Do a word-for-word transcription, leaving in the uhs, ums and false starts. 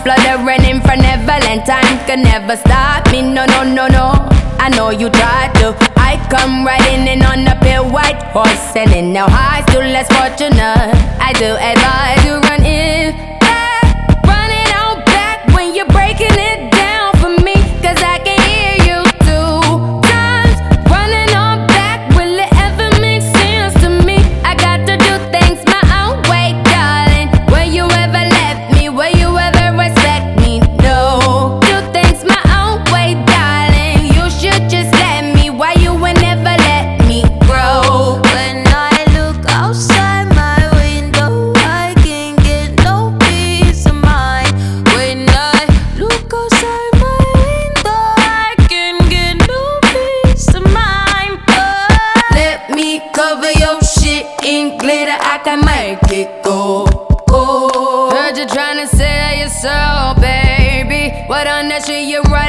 fluttering in for Neverland. Time can never stop me, no, no, no, no. I know you tried to. I come riding in on a pale white horse, sending now high, still less fortunate. I do advise you run in back, run it on back when you're breaking it down for me, cause I can hear you two times. Running on back, will it ever make sense to me? I got to do things my own way, darling. Will you ever let me? Will you ever respect me? No. Do things my own way, darling. You should just let me. Why you will never let me grow? When I look outside my window, I can't get no peace of mind. When I look outside my window, I can't get no peace of mind. Oh. Let me cover your shit in glitter, I can make it go. Oh. Heard you tryna sell your soul, baby. What on that shit you write?